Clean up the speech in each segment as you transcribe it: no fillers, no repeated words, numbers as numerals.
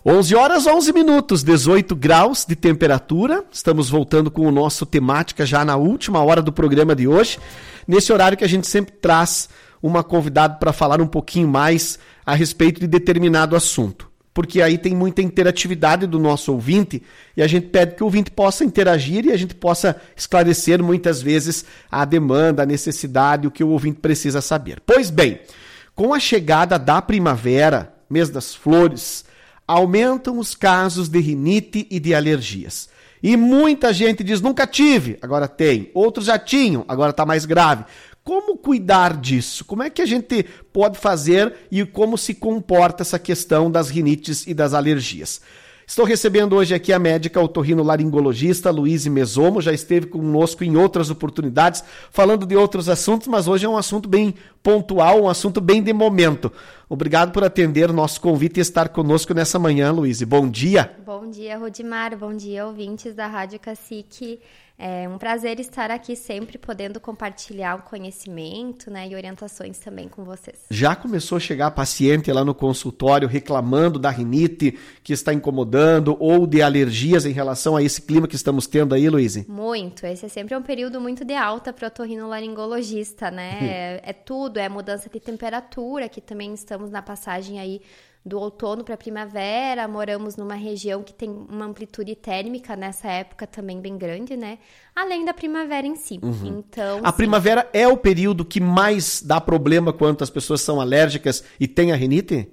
11 horas 11 minutos, 18 graus de temperatura. Estamos voltando com o nosso temática já na última hora do programa de hoje. Nesse horário que a gente sempre traz uma convidada para falar um pouquinho mais a respeito de determinado assunto. Porque aí tem muita interatividade do nosso ouvinte e a gente pede que o ouvinte possa interagir e a gente possa esclarecer muitas vezes a demanda, a necessidade, o que o ouvinte precisa saber. Pois bem, com a chegada da primavera, mês das flores, aumentam os casos de rinite e de alergias. E muita gente diz, nunca tive, agora tem. Outros já tinham, agora está mais grave. Como cuidar disso? Como é que a gente pode fazer e como se comporta essa questão das rinites e das alergias? Estou recebendo hoje aqui a médica otorrinolaringologista Luíse Mesomo, já esteve conosco em outras oportunidades, falando de outros assuntos, mas hoje é um assunto bem pontual, um assunto bem de momento. Obrigado por atender o nosso convite e estar conosco nessa manhã, Luíse. Bom dia. Bom dia, Rudimar. Bom dia, ouvintes da Rádio Cacique. É um prazer estar aqui sempre podendo compartilhar o conhecimento, né, e orientações também com vocês. Já começou a chegar paciente lá no consultório reclamando da rinite que está incomodando ou de alergias em relação a esse clima que estamos tendo aí, Luíse? Muito. Esse é sempre um período muito de alta para o otorrinolaringologista, né? É tudo, é mudança de temperatura, que também estamos na passagem aí do outono para a primavera, moramos numa região que tem uma amplitude térmica nessa época também bem grande, né? Além da primavera em si. Então, a primavera é o período que mais dá problema quando as pessoas são alérgicas e têm a rinite?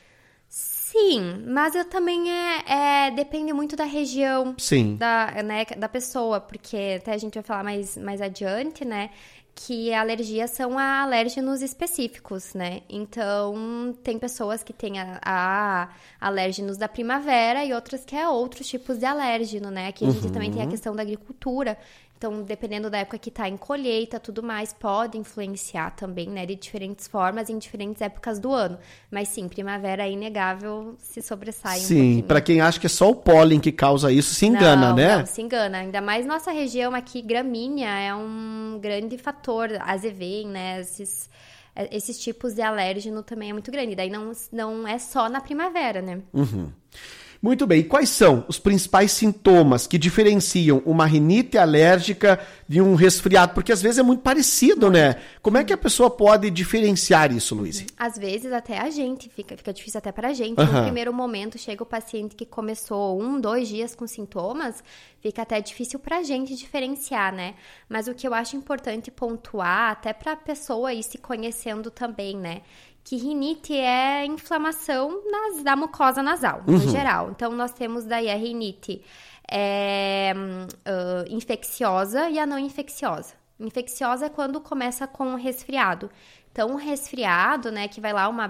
Sim, mas eu também depende muito da região. Sim. Da pessoa, porque até a gente vai falar mais adiante, né? Que alergias são a alérgenos específicos, né? Então, tem pessoas que têm a alérgenos da primavera e outras que é outros tipos de alérgeno, né? Aqui a gente também tem a questão da agricultura. Então, dependendo da época que está em colheita, tudo mais, pode influenciar também, né? De diferentes formas, em diferentes épocas do ano. Mas sim, primavera é inegável, se sobressai um pouquinho. Sim, para quem acha que é só o pólen que causa isso, se engana, né? Não, se engana. Ainda mais nossa região aqui, gramínea, é um grande fator. Azevém, né? Esses tipos de alérgeno também é muito grande. Daí não é só na primavera, né? Muito bem, e quais são os principais sintomas que diferenciam uma rinite alérgica de um resfriado? Porque às vezes é muito parecido, né? Como é que a pessoa pode diferenciar isso, Luíse? Às vezes até a gente, fica difícil até para a gente. No primeiro momento, chega o paciente que começou 1-2 dias com sintomas, fica até difícil para a gente diferenciar, né? Mas o que eu acho importante pontuar, até para a pessoa ir se conhecendo também, né? Que rinite é inflamação da mucosa nasal, no geral. Então, nós temos daí a rinite infecciosa e a não infecciosa. Infecciosa é quando começa com um resfriado. Então, um resfriado, né, que vai lá um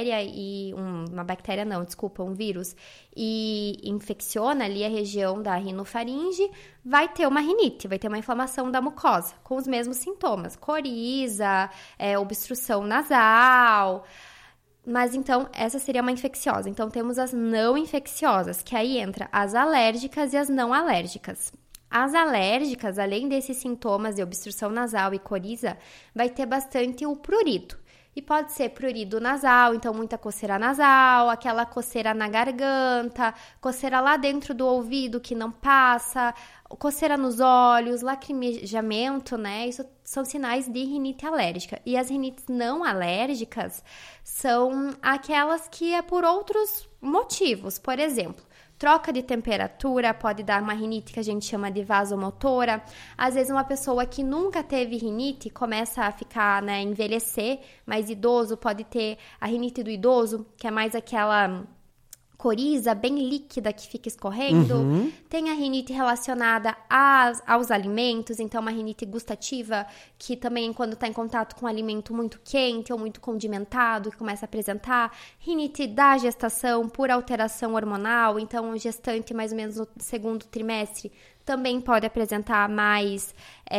vírus, e infecciona ali a região da rinofaringe, vai ter uma rinite, vai ter uma inflamação da mucosa, com os mesmos sintomas, coriza, obstrução nasal. Mas, então, essa seria uma infecciosa. Então, temos as não infecciosas, que aí entra as alérgicas e as não alérgicas. As alérgicas, além desses sintomas de obstrução nasal e coriza, vai ter bastante o prurido. E pode ser prurido nasal, então muita coceira nasal, aquela coceira na garganta, coceira lá dentro do ouvido que não passa, coceira nos olhos, lacrimejamento, né? Isso são sinais de rinite alérgica. E as rinites não alérgicas são aquelas que é por outros motivos. Por exemplo, troca de temperatura pode dar uma rinite que a gente chama de vasomotora. Às vezes uma pessoa que nunca teve rinite começa a ficar, né, envelhecer, mas idoso pode ter a rinite do idoso, que é mais aquela coriza bem líquida que fica escorrendo. Tem a rinite relacionada aos alimentos, então uma rinite gustativa, que também quando está em contato com um alimento muito quente ou muito condimentado, que começa a apresentar. Rinite da gestação por alteração hormonal, então o gestante mais ou menos no segundo trimestre também pode apresentar mais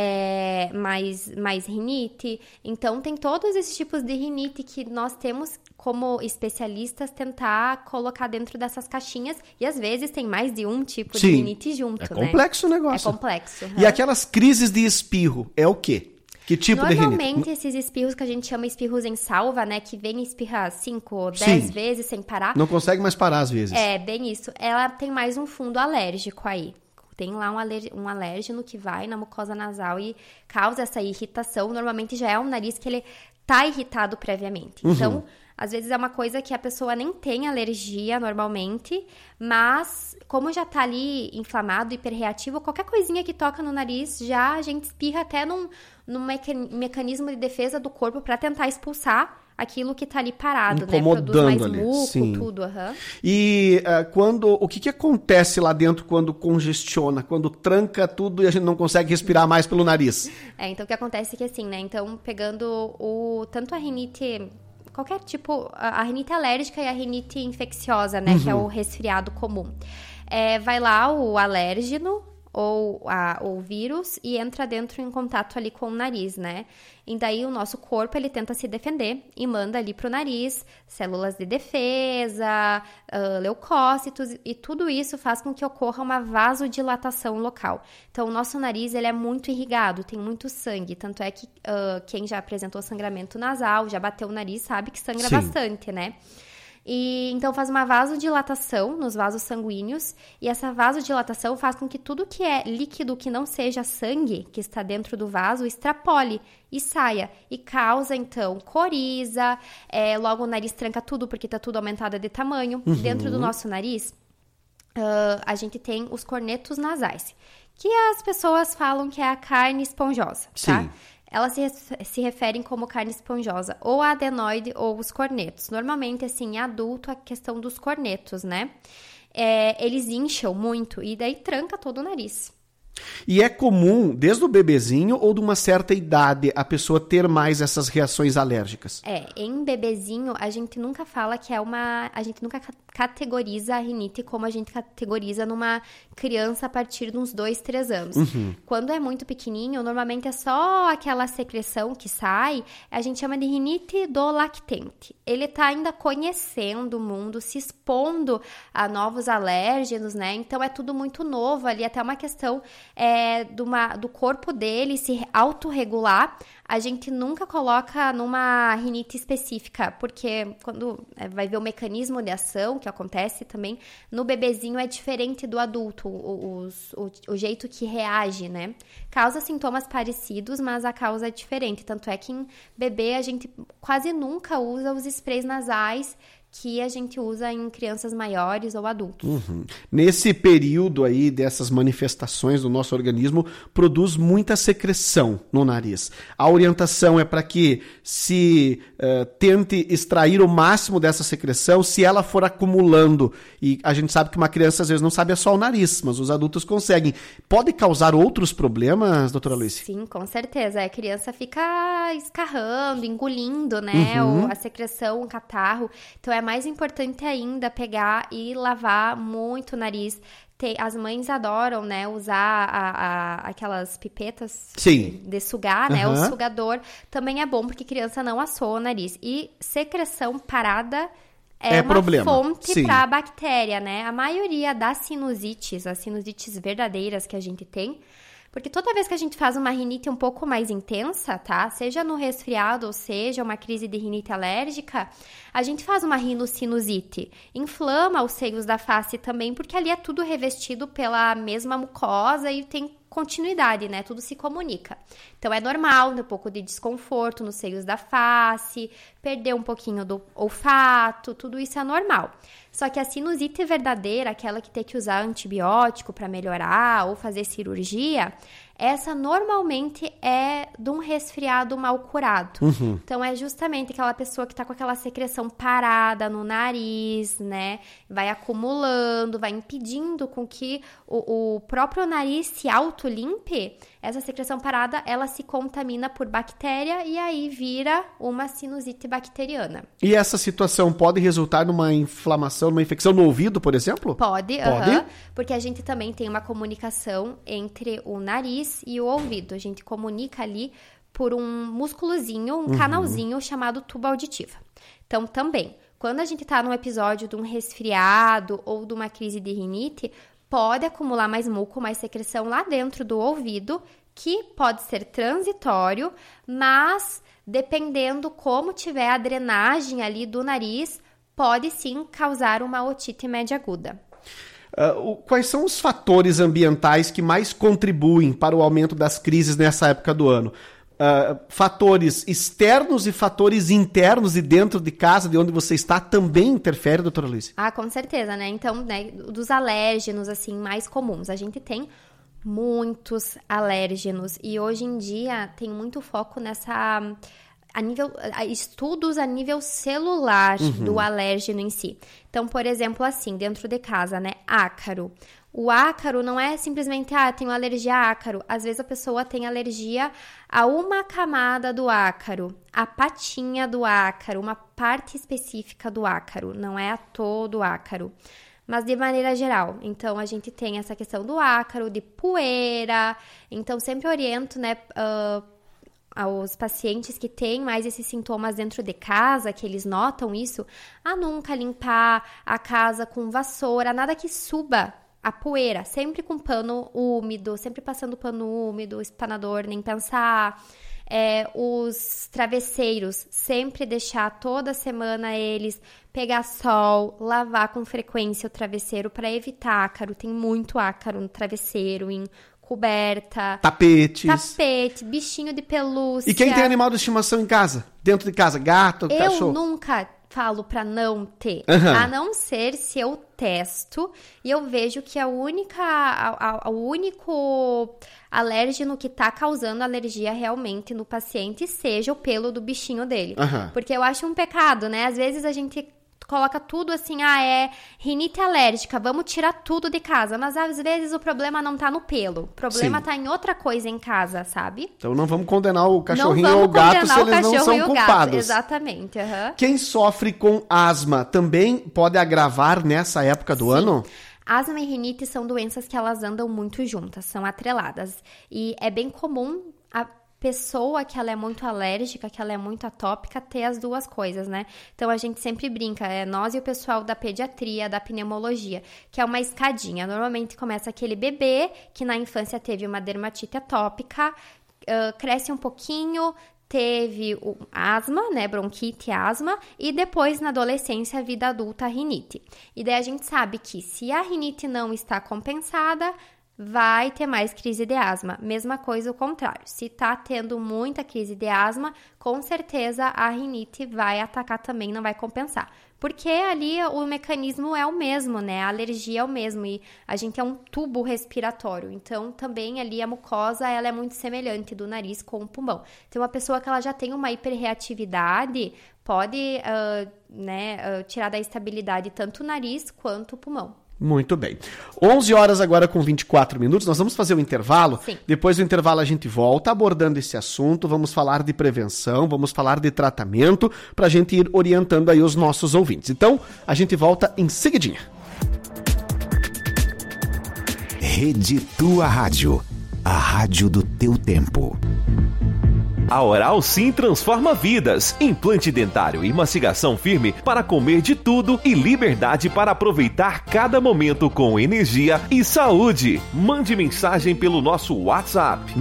rinite. Então, tem todos esses tipos de rinite que nós temos, como especialistas, tentar colocar dentro dessas caixinhas. E, às vezes, tem mais de um tipo de rinite junto, né? É complexo o negócio. É complexo. E aquelas crises de espirro, é o quê? Que tipo de rinite? Normalmente, esses espirros que a gente chama espirros em salva, né? Que vem e espirra 5 ou 10 vezes sem parar. Não consegue mais parar às vezes. É, bem isso. Ela tem mais um fundo alérgico aí. Tem lá um alérgeno que vai na mucosa nasal e causa essa irritação. Normalmente já é um nariz que ele tá irritado previamente. Então, às vezes é uma coisa que a pessoa nem tem alergia normalmente, mas como já tá ali inflamado, hiperreativo, qualquer coisinha que toca no nariz, já a gente espirra até num mecanismo de defesa do corpo para tentar expulsar aquilo que tá ali parado, né? Produz mais muco, tudo. E o que acontece lá dentro quando congestiona, quando tranca tudo e a gente não consegue respirar mais pelo nariz? Então o que acontece é que assim, né? Então, pegando tanto a rinite, qualquer tipo, a rinite alérgica e a rinite infecciosa, né? Que é o resfriado comum. Vai lá o alérgeno ou o vírus e entra dentro em contato ali com o nariz, né? E daí o nosso corpo, ele tenta se defender e manda ali pro nariz células de defesa, leucócitos, e tudo isso faz com que ocorra uma vasodilatação local. Então, o nosso nariz, ele é muito irrigado, tem muito sangue, tanto é que quem já apresentou sangramento nasal, já bateu o nariz, sabe que sangra bastante, né? E então faz uma vasodilatação nos vasos sanguíneos, e essa vasodilatação faz com que tudo que é líquido que não seja sangue, que está dentro do vaso, extrapole e saia, e causa então coriza, logo o nariz tranca tudo porque está tudo aumentado de tamanho. Dentro do nosso nariz, a gente tem os cornetos nasais, que as pessoas falam que é a carne esponjosa, tá? Sim. Elas se referem como carne esponjosa, ou a adenoide ou os cornetos. Normalmente, assim, em adulto, a questão dos cornetos, né? Eles incham muito e daí tranca todo o nariz. E é comum, desde o bebezinho ou de uma certa idade, a pessoa ter mais essas reações alérgicas? Em bebezinho, a gente nunca fala que a gente nunca categoriza a rinite como a gente categoriza numa criança a partir de uns 2, 3 anos. Quando é muito pequenininho, normalmente é só aquela secreção que sai, a gente chama de rinite do lactente. Ele tá ainda conhecendo o mundo, se expondo a novos alérgenos, né? Então, é tudo muito novo ali, até uma questão do corpo dele se autorregular. A gente nunca coloca numa rinite específica, porque quando vai ver o mecanismo de ação que acontece também, no bebezinho é diferente do adulto, o jeito que reage, né? Causa sintomas parecidos, mas a causa é diferente. Tanto é que em bebê a gente quase nunca usa os sprays nasais que a gente usa em crianças maiores ou adultos. Nesse período aí dessas manifestações do nosso organismo, produz muita secreção no nariz. A orientação é para que se tente extrair o máximo dessa secreção. Se ela for acumulando, e a gente sabe que uma criança às vezes não sabe só o nariz, mas os adultos conseguem. Pode causar outros problemas, doutora Luiz? Sim, com certeza. A criança fica escarrando, engolindo, né? A secreção, o catarro. Então, é mais importante ainda pegar e lavar muito o nariz. As mães adoram, né, usar aquelas pipetas de sugar, né? O sugador também é bom porque criança não assoa o nariz. E secreção parada é uma fonte para bactéria, né? A maioria das sinusites, as sinusites verdadeiras que a gente tem, porque toda vez que a gente faz uma rinite um pouco mais intensa, tá? Seja no resfriado ou seja uma crise de rinite alérgica, a gente faz uma rinocinusite. Inflama os seios da face também, porque ali é tudo revestido pela mesma mucosa e tem continuidade, né? Tudo se comunica. Então, é normal um pouco de desconforto nos seios da face, perder um pouquinho do olfato, tudo isso é normal. Só que a sinusite verdadeira, aquela que tem que usar antibiótico para melhorar ou fazer cirurgia, essa normalmente é de um resfriado mal curado. Então, é justamente aquela pessoa que tá com aquela secreção parada no nariz, né? Vai acumulando, vai impedindo com que o próprio nariz se autolimpe. Essa secreção parada, ela se contamina por bactéria e aí vira uma sinusite bacteriana. E essa situação pode resultar numa inflamação, numa infecção no ouvido, por exemplo? Pode. Porque a gente também tem uma comunicação entre o nariz e o ouvido. A gente comunica ali por um músculozinho, um canalzinho chamado tuba auditiva. Então, também, quando a gente está num episódio de um resfriado ou de uma crise de rinite, pode acumular mais muco, mais secreção lá dentro do ouvido, que pode ser transitório, mas dependendo como tiver a drenagem ali do nariz, pode sim causar uma otite média aguda. Quais são os fatores ambientais que mais contribuem para o aumento das crises nessa época do ano? Fatores externos e fatores internos e dentro de casa, de onde você está, também interfere, doutora Luísa? Com certeza, né? Então, né, dos alérgenos, assim, mais comuns. A gente tem muitos alérgenos e hoje em dia tem muito foco nessa... estudos a nível celular do alérgeno em si. Então, por exemplo, assim, dentro de casa, né? Ácaro. O ácaro não é simplesmente, tenho alergia a ácaro. Às vezes a pessoa tem alergia a uma camada do ácaro, a patinha do ácaro, uma parte específica do ácaro, não é a todo o ácaro. Mas de maneira geral, então a gente tem essa questão do ácaro, de poeira. Então, sempre oriento, né, aos pacientes que têm mais esses sintomas dentro de casa, que eles notam isso, a nunca limpar a casa com vassoura, nada que suba a poeira, sempre com pano úmido, sempre passando pano úmido, espanador, nem pensar. Os travesseiros, sempre deixar toda semana eles pegar sol, lavar com frequência o travesseiro para evitar ácaro. Tem muito ácaro no travesseiro, em coberta, tapete, bichinho de pelúcia. E quem tem animal de estimação em casa? Dentro de casa, gato, cachorro? Eu nunca falo para não ter, a não ser se eu testo e eu vejo que o único alérgeno que tá causando alergia realmente no paciente seja o pelo do bichinho dele. Porque eu acho um pecado, né? Às vezes a gente coloca tudo assim, é rinite alérgica, vamos tirar tudo de casa. Mas às vezes o problema não tá no pelo, o problema tá em outra coisa em casa, sabe? Então não vamos condenar o cachorrinho ou o gato se eles não são culpados. Exatamente. Quem sofre com asma também pode agravar nessa época do ano? Asma e rinite são doenças que elas andam muito juntas, são atreladas. E é bem comum a pessoa que ela é muito alérgica, que ela é muito atópica, ter as duas coisas, né? Então, a gente sempre brinca, nós e o pessoal da pediatria, da pneumologia, que é uma escadinha. Normalmente, começa aquele bebê que na infância teve uma dermatite atópica, cresce um pouquinho, teve asma, né, bronquite, asma, e depois, na adolescência, vida adulta, a rinite. E daí a gente sabe que se a rinite não está compensada, vai ter mais crise de asma. Mesma coisa o contrário. Se tá tendo muita crise de asma, com certeza a rinite vai atacar também, não vai compensar. Porque ali o mecanismo é o mesmo, né? A alergia é o mesmo e a gente é um tubo respiratório. Então, também ali a mucosa, ela é muito semelhante do nariz com o pulmão. Então, uma pessoa que ela já tem uma hiperreatividade pode tirar da estabilidade tanto o nariz quanto o pulmão. Muito bem. 11 horas agora com 24 minutos, nós vamos fazer um intervalo. Sim. Depois do intervalo a gente volta abordando esse assunto, vamos falar de prevenção, vamos falar de tratamento, para a gente ir orientando aí os nossos ouvintes. Então, a gente volta em seguidinha. Rede Tua Rádio, a rádio do teu tempo. A Oral Sim transforma vidas. Implante dentário e mastigação firme para comer de tudo e liberdade para aproveitar cada momento com energia e saúde. Mande mensagem pelo nosso WhatsApp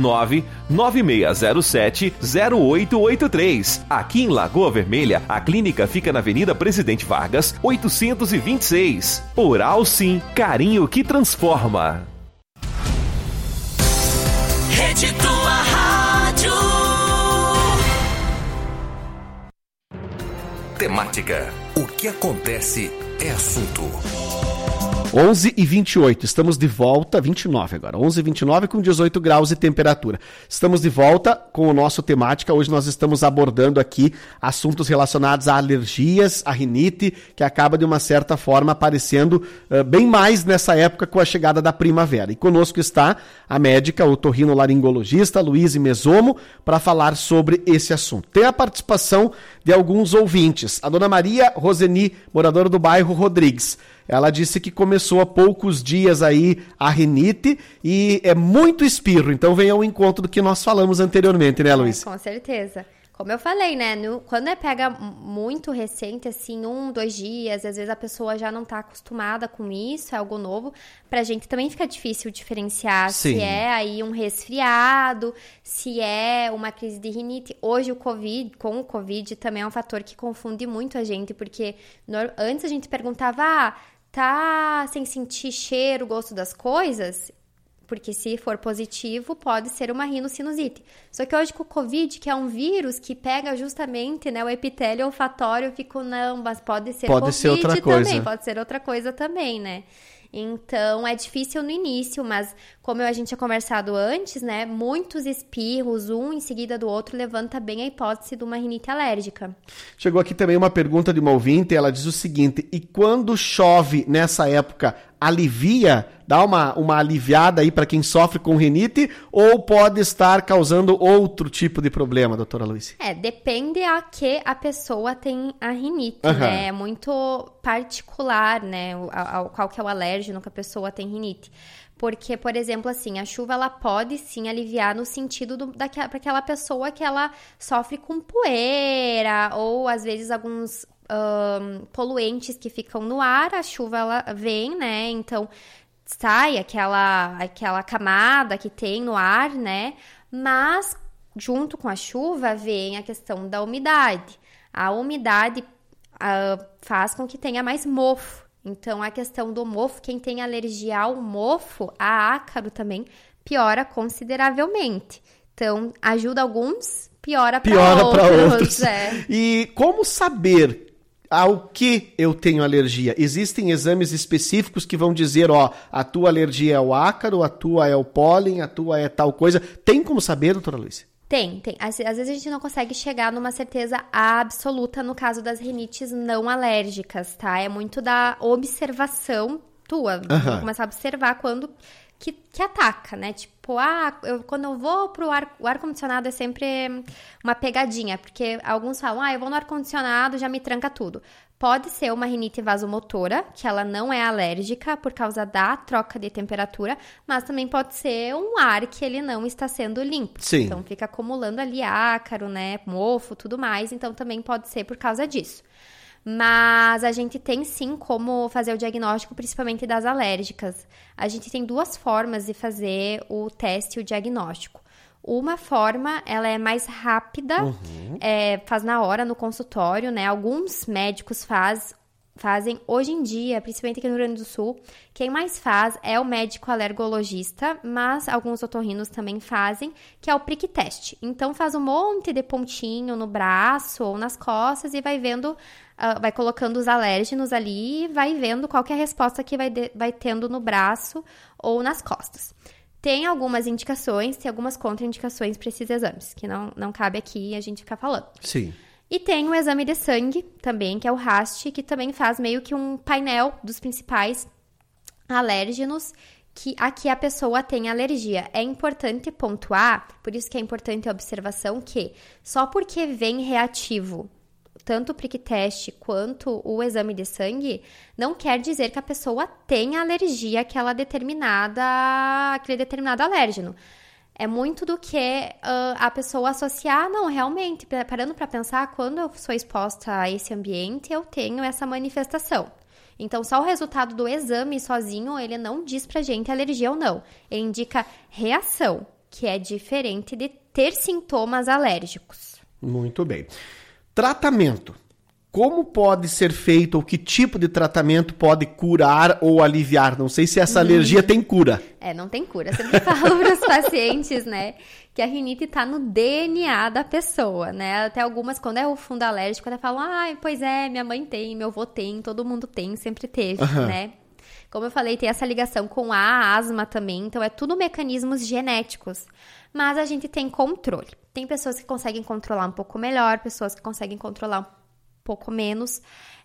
99607-0883. Aqui em Lagoa Vermelha, a clínica fica na Avenida Presidente Vargas, 826. Oral Sim, carinho que transforma. Rede Tua Rádio. Temática. O que acontece é assunto. 11h28, estamos de volta, 29 agora, 11h29 com 18 graus de temperatura. Estamos de volta com o nosso temática, hoje nós estamos abordando aqui assuntos relacionados a alergias, a rinite, que acaba de uma certa forma aparecendo bem mais nessa época com a chegada da primavera. E conosco está a médica otorrinolaringologista Luísa Mesomo para falar sobre esse assunto. Tem a participação de alguns ouvintes, a dona Maria Roseni, moradora do bairro Rodrigues. Ela disse que começou há poucos dias aí a rinite e é muito espirro, então vem ao encontro do que nós falamos anteriormente, né, Luísa? Com certeza. Como eu falei, né? Quando pega muito recente, assim, 1, 2 dias, às vezes a pessoa já não tá acostumada com isso, é algo novo. Pra gente também fica difícil diferenciar se é aí um resfriado, se é uma crise de rinite. Hoje, com o Covid, também é um fator que confunde muito a gente, porque antes a gente perguntava, tá sem sentir cheiro, gosto das coisas? Porque se for positivo, pode ser uma rinocinusite. Só que hoje com o Covid, que é um vírus que pega justamente, né, o epitélio olfatório, eu fico, não, mas pode ser Covid ser outra também, coisa. pode ser outra coisa também, né? Então, é difícil no início, mas como a gente tinha conversado antes, né, muitos espirros, um em seguida do outro, levanta bem a hipótese de uma rinite alérgica. Chegou aqui também uma pergunta de uma ouvinte, ela diz o seguinte, e quando chove nessa época, alivia, dá uma aliviada aí para quem sofre com rinite, ou pode estar causando outro tipo de problema, doutora Luísa? Depende a que a pessoa tem a rinite, né? É muito particular, né? Qual que é o alérgeno que a pessoa tem rinite. Porque, por exemplo, assim, a chuva, ela pode sim aliviar no sentido para aquela pessoa que ela sofre com poeira, ou às vezes alguns poluentes que ficam no ar, a chuva ela vem, né? Então, sai aquela camada que tem no ar, né? Mas, junto com a chuva, vem a questão da umidade. A umidade faz com que tenha mais mofo. Então, a questão do mofo, quem tem alergia ao mofo, a ácaro também, piora consideravelmente. Então, ajuda alguns, piora para outros. E como saber ao que eu tenho alergia? Existem exames específicos que vão dizer, a tua alergia é o ácaro, a tua é o pólen, a tua é tal coisa. Tem como saber, doutora Luísa? Tem. Às vezes a gente não consegue chegar numa certeza absoluta no caso das rinites não alérgicas, tá? É muito da observação tua. Começar a observar quando que ataca, né? Tipo, quando eu vou pro o ar-condicionado é sempre uma pegadinha, porque alguns falam, eu vou no ar-condicionado, já me tranca tudo. Pode ser uma rinite vasomotora, que ela não é alérgica por causa da troca de temperatura, mas também pode ser um ar que ele não está sendo limpo. Sim. Então, fica acumulando ali ácaro, né, mofo, tudo mais. Então, também pode ser por causa disso. Mas a gente tem sim como fazer o diagnóstico, principalmente das alérgicas. A gente tem 2 formas de fazer o teste e o diagnóstico. Uma forma, ela é mais rápida, faz na hora no consultório, né? Alguns médicos fazem hoje em dia, principalmente aqui no Rio Grande do Sul. Quem mais faz é o médico alergologista, mas alguns otorrinos também fazem, que é o prick test. Então, faz um monte de pontinho no braço ou nas costas e vai vendo, vai colocando os alérgenos ali e vai vendo qual que é a resposta que vai tendo no braço ou nas costas. Tem algumas indicações, tem algumas contraindicações para esses exames, que não cabe aqui a gente ficar falando. Sim. E tem o exame de sangue também, que é o RAST, que também faz meio que um painel dos principais alérgenos a que a pessoa tem alergia. É importante pontuar, por isso que é importante a observação, que só porque vem reativo, tanto o prick test quanto o exame de sangue, não quer dizer que a pessoa tenha alergia àquele determinado alérgeno. É muito do que a pessoa associar, não, realmente, parando para pensar, quando eu sou exposta a esse ambiente, eu tenho essa manifestação. Então, só o resultado do exame sozinho, ele não diz pra gente alergia ou não. Ele indica reação, que é diferente de ter sintomas alérgicos. Muito bem. Tratamento. Como pode ser feito ou que tipo de tratamento pode curar ou aliviar? Não sei se essa alergia tem cura. Não tem cura. Eu sempre falo para os pacientes, né, que a rinite está no DNA da pessoa, né? Até algumas, quando é o fundo alérgico, até falam, pois é, minha mãe tem, meu avô tem, todo mundo tem, sempre teve, né? Como eu falei, tem essa ligação com a asma também, então é tudo mecanismos genéticos. Mas a gente tem controle. Tem pessoas que conseguem controlar um pouco melhor, pessoas que conseguem controlar um pouco menos.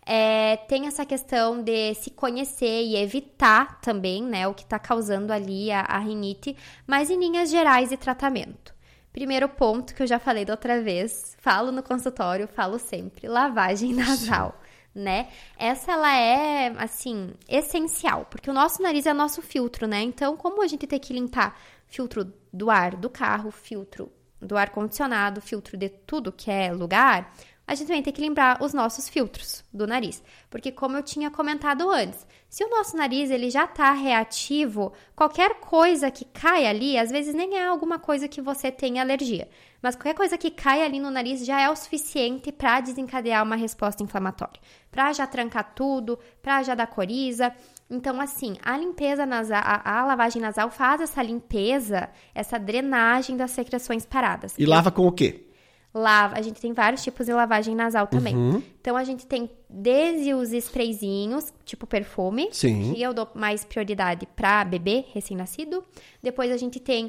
Tem essa questão de se conhecer e evitar também, né, o que está causando ali a rinite, mas em linhas gerais de tratamento. Primeiro ponto que eu já falei da outra vez, falo no consultório, falo sempre, lavagem nasal, né? Essa ela é, assim, essencial, porque o nosso nariz é nosso filtro, né? Então, como a gente tem que limpar filtro do ar do carro, filtro do ar-condicionado, filtro de tudo que é lugar, a gente também tem que lembrar os nossos filtros do nariz. Porque como eu tinha comentado antes, se o nosso nariz ele já está reativo, qualquer coisa que cai ali, às vezes nem é alguma coisa que você tem alergia, mas qualquer coisa que cai ali no nariz já é o suficiente para desencadear uma resposta inflamatória, para já trancar tudo, para já dar coriza. Então, assim, a limpeza nasal, a lavagem nasal faz essa limpeza, essa drenagem das secreções paradas. E lava com o quê? A gente tem vários tipos de lavagem nasal também. Então, a gente tem desde os sprayzinhos, tipo perfume, Sim. que eu dou mais prioridade para bebê recém-nascido. Depois, a gente tem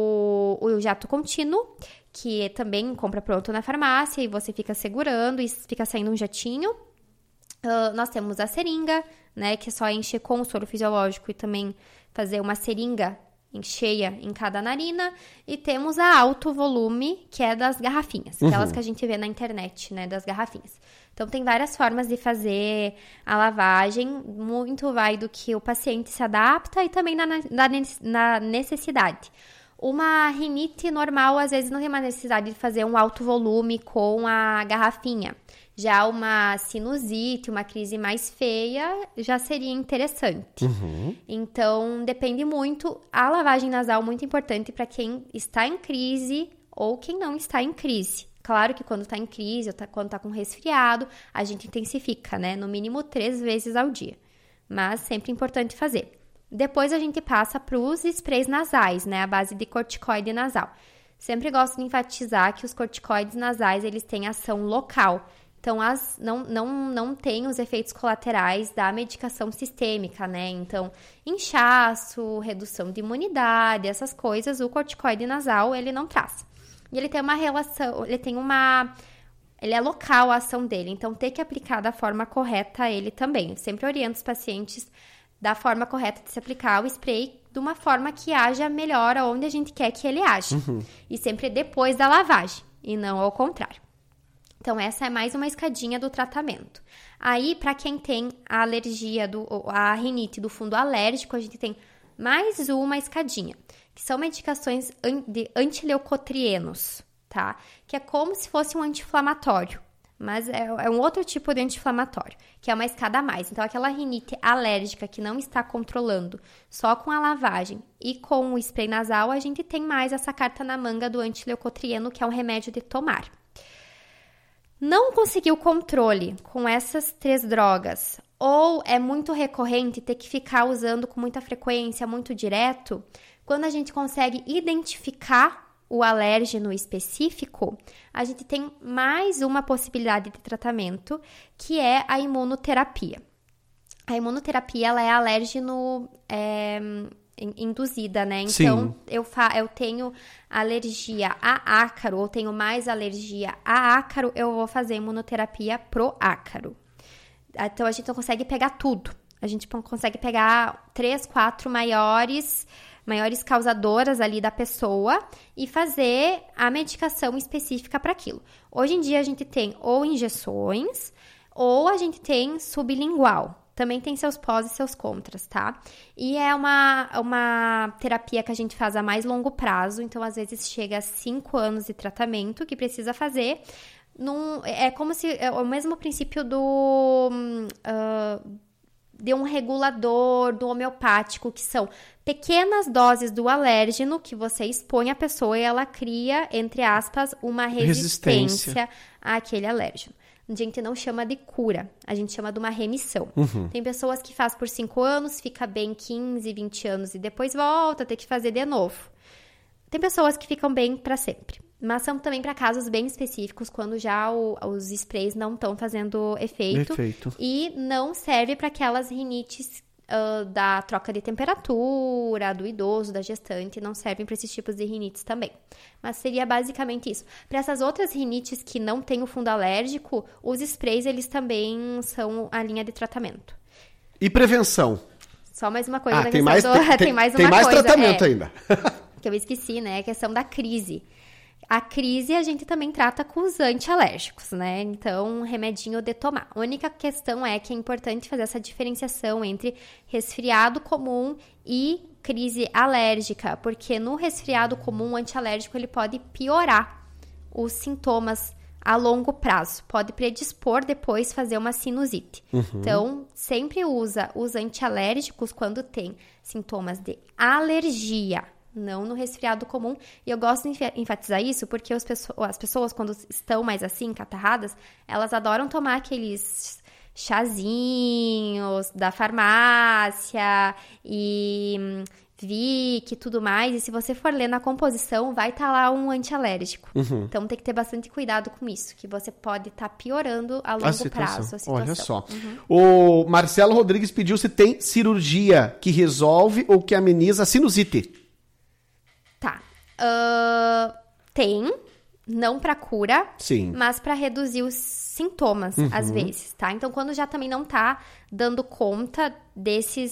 o jato contínuo, que também compra pronto na farmácia e você fica segurando e fica saindo um jatinho. Nós temos a seringa, né, que é só encher com o soro fisiológico e também fazer uma seringa cheia em cada narina, e temos a alto volume, que é das garrafinhas, aquelas que a gente vê na internet, né, das garrafinhas. Então, tem várias formas de fazer a lavagem, muito vai do que o paciente se adapta e também na necessidade. Uma rinite normal, às vezes, não tem uma necessidade de fazer um alto volume com a garrafinha. Já uma sinusite, uma crise mais feia, já seria interessante. Então, depende muito. A lavagem nasal é muito importante para quem está em crise ou quem não está em crise. Claro que quando está em crise, ou quando está com resfriado, a gente intensifica, né? No mínimo 3 vezes ao dia. Mas sempre importante fazer. Depois a gente passa para os sprays nasais, né? A base de corticoide nasal. Sempre gosto de enfatizar que os corticoides nasais, eles têm ação local. Então, não tem os efeitos colaterais da medicação sistêmica, né? Então, inchaço, redução de imunidade, essas coisas, o corticoide nasal, ele não traz. E ele tem uma relação, ele é local a ação dele, então tem que aplicar da forma correta a ele também. Eu sempre oriento os pacientes da forma correta de se aplicar o spray de uma forma que haja melhor onde a gente quer que ele haja. E sempre depois da lavagem, e não ao contrário. Então, essa é mais uma escadinha do tratamento. Aí, para quem tem a alergia, a rinite do fundo alérgico, a gente tem mais uma escadinha, que são medicações de antileucotrienos, tá? Que é como se fosse um anti-inflamatório, mas é um outro tipo de anti-inflamatório, que é uma escada a mais. Então, aquela rinite alérgica que não está controlando só com a lavagem e com o spray nasal, a gente tem mais essa carta na manga do antileucotrieno, que é um remédio de tomar. Não conseguiu controle com essas 3 drogas, ou é muito recorrente ter que ficar usando com muita frequência, muito direto, quando a gente consegue identificar o alérgeno específico, a gente tem mais uma possibilidade de tratamento, que é a imunoterapia. A imunoterapia, ela é alérgeno induzida, né? Então, eu tenho alergia a ácaro, ou tenho mais alergia a ácaro, eu vou fazer imunoterapia pro ácaro. Então, a gente não consegue pegar tudo. A gente consegue pegar 3, 4 maiores causadoras ali da pessoa e fazer a medicação específica para aquilo. Hoje em dia, a gente tem ou injeções, ou a gente tem sublingual. Também tem seus pós e seus contras, tá? E é uma terapia que a gente faz a mais longo prazo, então às vezes chega a 5 anos de tratamento que precisa fazer. É como se é o mesmo princípio de um regulador, do homeopático, que são pequenas doses do alérgeno que você expõe à pessoa e ela cria, entre aspas, uma resistência àquele alérgeno. A gente não chama de cura, a gente chama de uma remissão. Tem pessoas que faz por 5 anos, fica bem 15, 20 anos e depois volta a ter que fazer de novo. Tem pessoas que ficam bem para sempre. Mas são também para casos bem específicos, quando já os sprays não estão fazendo efeito. E não serve para aquelas rinites da troca de temperatura, do idoso, da gestante, não servem para esses tipos de rinites também. Mas seria basicamente isso. Para essas outras rinites que não têm o fundo alérgico, os sprays, eles também são a linha de tratamento. E prevenção? Só mais uma coisa. Tem mais coisa, tratamento ainda. que eu esqueci, né? A questão da crise. A crise a gente também trata com os antialérgicos, né? Então, remedinho de tomar. A única questão é que é importante fazer essa diferenciação entre resfriado comum e crise alérgica, porque no resfriado comum, o antialérgico ele pode piorar os sintomas a longo prazo, pode predispor depois fazer uma sinusite. Então, sempre usa os antialérgicos quando tem sintomas de alergia, não no resfriado comum. E eu gosto de enfatizar isso porque as pessoas, quando estão mais assim, catarradas, elas adoram tomar aqueles chazinhos da farmácia e Vic e tudo mais. E se você for ler na composição, vai estar lá um antialérgico. Então, tem que ter bastante cuidado com isso, que você pode estar piorando a longo prazo a situação. Olha só. O Marcelo Rodrigues pediu se tem cirurgia que resolve ou que ameniza a sinusite. Tá. Tem, não para cura, sim, mas para reduzir os sintomas, às vezes, tá? Então, quando já também não tá dando conta desse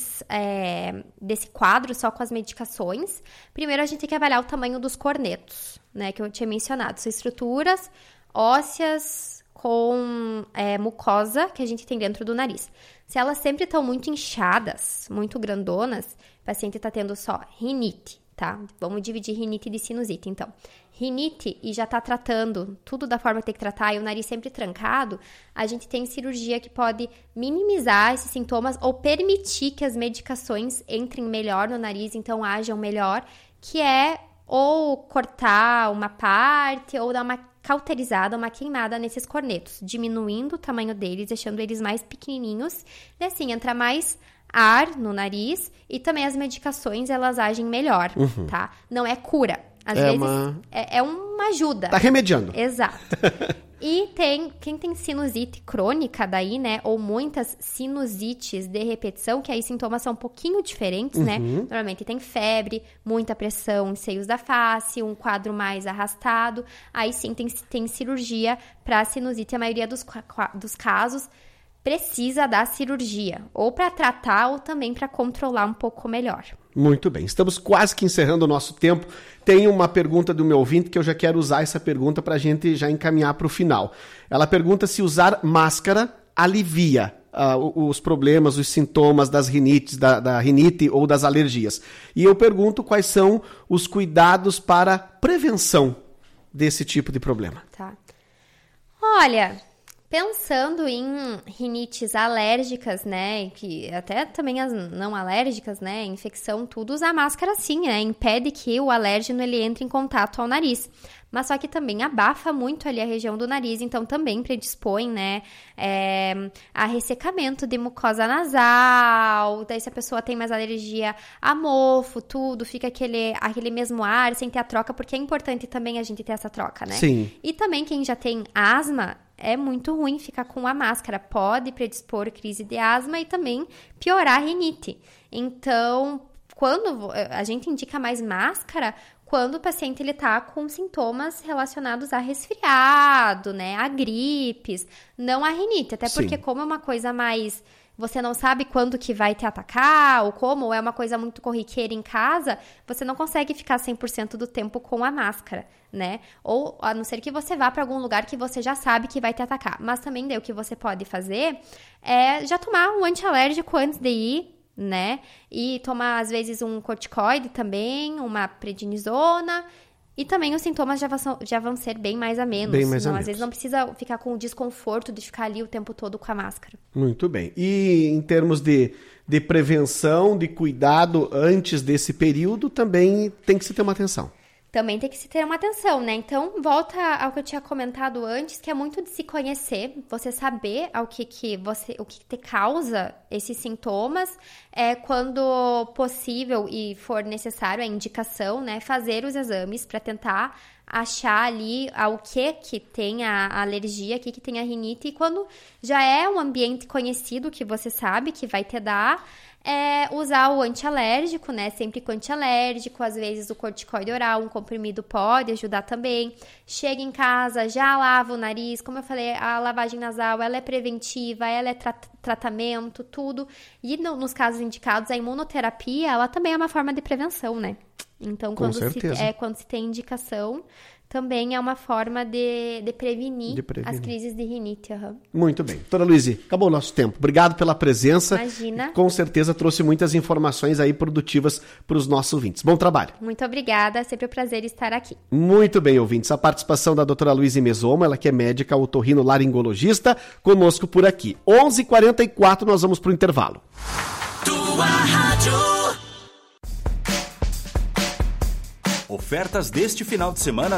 quadro só com as medicações, primeiro a gente tem que avaliar o tamanho dos cornetos, né? Que eu tinha mencionado. São estruturas ósseas com mucosa que a gente tem dentro do nariz. Se elas sempre estão muito inchadas, muito grandonas, o paciente está tendo só rinite, tá? Vamos dividir rinite de sinusite, então. Rinite e já tá tratando tudo da forma que tem que tratar e o nariz sempre trancado, a gente tem cirurgia que pode minimizar esses sintomas ou permitir que as medicações entrem melhor no nariz, então ajam melhor, que é ou cortar uma parte ou dar uma cauterizada, uma queimada nesses cornetos, diminuindo o tamanho deles, deixando eles mais pequenininhos, e assim entra mais ar no nariz e também as medicações elas agem melhor, tá? Não é cura. Às vezes é uma ajuda. Tá remediando. Exato. E quem tem sinusite crônica daí, né? Ou muitas sinusites de repetição, que aí sintomas são um pouquinho diferentes, né? Normalmente tem febre, muita pressão em seios da face, um quadro mais arrastado. Aí sim tem cirurgia para sinusite. A maioria dos casos precisa da cirurgia, ou para tratar ou também para controlar um pouco melhor. Muito bem, estamos quase que encerrando o nosso tempo. Tem uma pergunta do meu ouvinte que eu já quero usar essa pergunta para a gente já encaminhar para o final. Ela pergunta se usar máscara alivia os problemas, os sintomas das rinites, da rinite ou das alergias. E eu pergunto quais são os cuidados para prevenção desse tipo de problema. Tá. Olha, pensando em rinites alérgicas, né, que até também as não alérgicas, né, infecção, tudo, usar máscara sim, né, impede que o alérgeno ele entre em contato ao nariz. Mas só que também abafa muito ali a região do nariz, então também predispõe, né, a ressecamento de mucosa nasal. Daí se a pessoa tem mais alergia a mofo, tudo, fica aquele mesmo ar, sem ter a troca, porque é importante também a gente ter essa troca, né? Sim. E também quem já tem asma, é muito ruim ficar com a máscara, pode predispor crise de asma e também piorar a rinite. Então, quando a gente indica mais máscara, quando o paciente ele tá com sintomas relacionados a resfriado, né, a gripes, não a rinite, até porque como é uma coisa mais, você não sabe quando que vai te atacar, ou é uma coisa muito corriqueira em casa, você não consegue ficar 100% do tempo com a máscara, né? Ou a não ser que você vá para algum lugar que você já sabe que vai te atacar. Mas também daí o que você pode fazer é já tomar um antialérgico antes de ir, né? E tomar, às vezes, um corticoide também, uma prednisona. E também os sintomas já vão ser bem mais amenos. Às vezes não precisa ficar com o desconforto de ficar ali o tempo todo com a máscara. Muito bem. E em termos de prevenção, de cuidado antes desse período, também tem que se ter uma atenção. Também tem que se ter uma atenção, né? Então, volta ao que eu tinha comentado antes, que é muito de se conhecer, você saber o que te causa esses sintomas, quando possível e for necessário a indicação, né? Fazer os exames para tentar achar ali o que tem a alergia, o que tem a rinite, e quando já é um ambiente conhecido que você sabe que vai te dar, usar o antialérgico, né? Sempre com antialérgico, às vezes o corticoide oral, um comprimido pode ajudar também. Chega em casa, já lava o nariz, como eu falei, a lavagem nasal, ela é preventiva, ela é tratamento, tudo. E nos casos indicados, a imunoterapia, ela também é uma forma de prevenção, né? Então, quando se tem indicação, também é uma forma de prevenir as crises de rinite. Muito bem. Doutora Luíse, acabou o nosso tempo. Obrigado pela presença. Imagina. Com certeza trouxe muitas informações aí produtivas para os nossos ouvintes. Bom trabalho. Muito obrigada, sempre um prazer estar aqui. Muito bem, ouvintes. A participação da doutora Luíse Mesomo, ela que é médica otorrinolaringologista, conosco por aqui. 11h44, nós vamos para o intervalo. Tua Rádio. Ofertas deste final de semana